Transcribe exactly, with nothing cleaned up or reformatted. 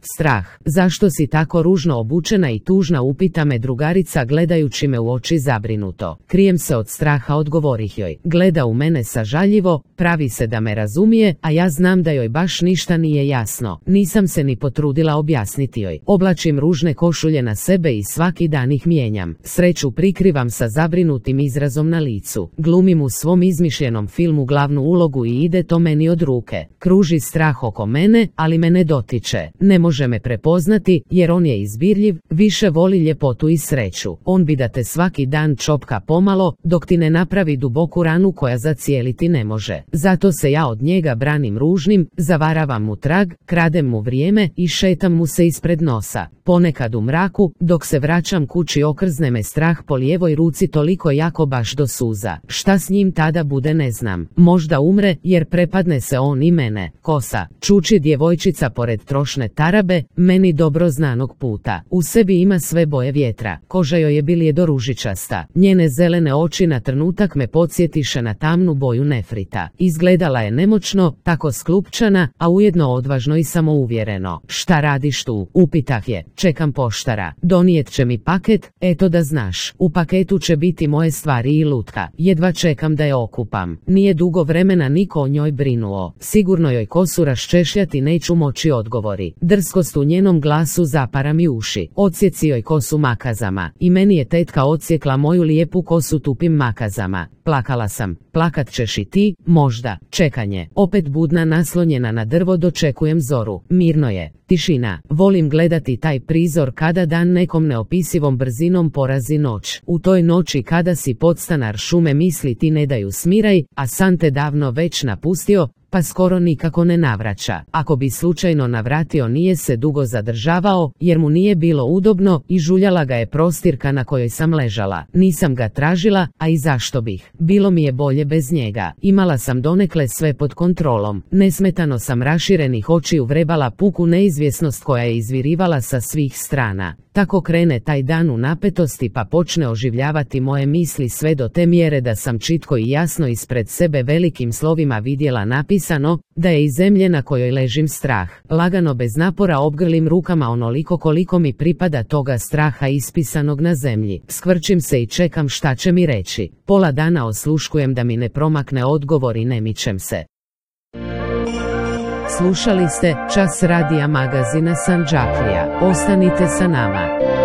Strah. Zašto si tako ružno obučena i tužna, upita me drugarica gledajući me u oči zabrinuto. Krijem se od straha, odgovorih joj. Gleda u mene sažaljivo, pravi se da me razumije, a ja znam da joj baš ništa nije jasno. Nisam se ni potrudila objasniti joj. Oblačim ružne košulje na sebe i svaki dan ih mijenjam. Sreću prikrivam sa zabrinutim izrazom na licu. Glumim u svom izmišljenom filmu glavnu ulogu i ide to meni od ruke. Kruži strah oko mene, ali me ne dotiče. Ne može me prepoznati, jer on je izbirljiv, više voli ljepotu i sreću. On bi da te svaki dan čopka pomalo, dok ti ne napravi duboku ranu koja zacijeliti ne može. Zato se ja od njega branim ružnim, zavaravam mu trag, kradem mu vrijeme i šetam mu se ispred nosa. Ponekad u mraku, dok se vraćam kući, okrzne me strah po lijevoj ruci toliko jako baš do suza. Šta s njim tada bude ne znam. Možda umre, jer prepadne se on i mene. Kosa. Čuči djevojčica pored trošne tarabe, meni dobro znanog puta. U sebi ima sve boje vjetra. Koža joj je biljedo ružičasta. Njene zelene oči na trenutak me podsjetiše na tamnu boju nefrita. Izgledala je nemoćno, tako sklupčana, a ujedno odvažno i samouvjereno. Šta radiš tu? Upitah je. Čekam poštara. Donijet će mi paket, eto da znaš. U paketu će biti moje stvari i lutka. Jedva čekam da je okupam. Nije dugo vremena niko o njoj brinuo. Sigurno joj kosu raščešljati neću moći, odgovori. Drskost u njenom glasu zapara mi uši. Odsjeci joj kosu makazama. I meni je tetka odsjekla moju lijepu kosu tupim makazama. Plakala sam. Plakat ćeš i ti, možda. Čekanje. Opet budna naslonjena na drvo dočekujem zoru. Mirno je. Tišina. Volim gledati taj prizor kada dan nekom neopisivom brzinom porazi noć. U toj noći kada si podstanar šume, misli ti ne daju smiraj, a san te davno već napustio, pa skoro nikako ne navraća. Ako bi slučajno navratio, nije se dugo zadržavao, jer mu nije bilo udobno i žuljala ga je prostirka na kojoj sam ležala. Nisam ga tražila, a i zašto bih? Bilo mi je bolje bez njega. Imala sam donekle sve pod kontrolom. Nesmetano sam raširenih očiju vrebala puku neizvjesnost koja je izvirivala sa svih strana. Tako krene taj dan u napetosti, pa počne oživljavati moje misli sve do te mjere da sam čitko i jasno ispred sebe velikim slovima vidjela napisano da je iz zemlje na kojoj ležim strah. Lagano bez napora obgrlim rukama onoliko koliko mi pripada toga straha ispisanog na zemlji. Skvrčim se i čekam šta će mi reći. Pola dana osluškujem da mi ne promakne odgovor i ne mičem se. Slušali ste Čas radija magazina Sandžaklija. Ostanite sa nama.